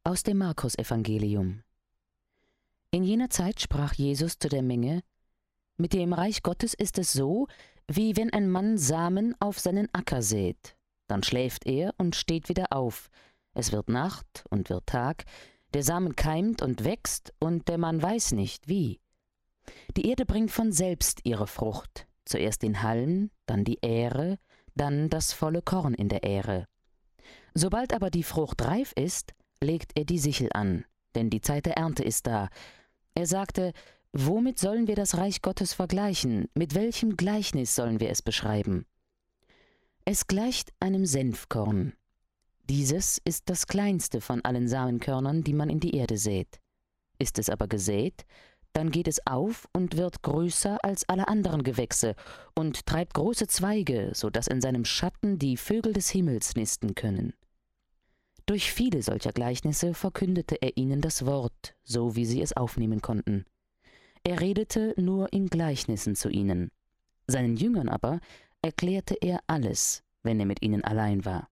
Aus dem Markus-Evangelium. In jener Zeit sprach Jesus zu der Menge: Mit dem Reich Gottes ist es so, wie wenn ein Mann Samen auf seinen Acker sät. Dann schläft er und steht wieder auf. Es wird Nacht und wird Tag, der Samen keimt und wächst, und der Mann weiß nicht, wie. Die Erde bringt von selbst ihre Frucht, zuerst den Halm, dann die Ähre, dann das volle Korn in der Ähre. Sobald aber die Frucht reif ist, legt er die Sichel an, denn die Zeit der Ernte ist da. Er sagte: Womit sollen wir das Reich Gottes vergleichen? Mit welchem Gleichnis sollen wir es beschreiben? Es gleicht einem Senfkorn. Dieses ist das kleinste von allen Samenkörnern, die man in die Erde sät. Ist es aber gesät, dann geht es auf und wird größer als alle anderen Gewächse und treibt große Zweige, so dass in seinem Schatten die Vögel des Himmels nisten können. Durch viele solcher Gleichnisse verkündete er ihnen das Wort, so wie sie es aufnehmen konnten. Er redete nur in Gleichnissen zu ihnen. Seinen Jüngern aber erklärte er alles, wenn er mit ihnen allein war.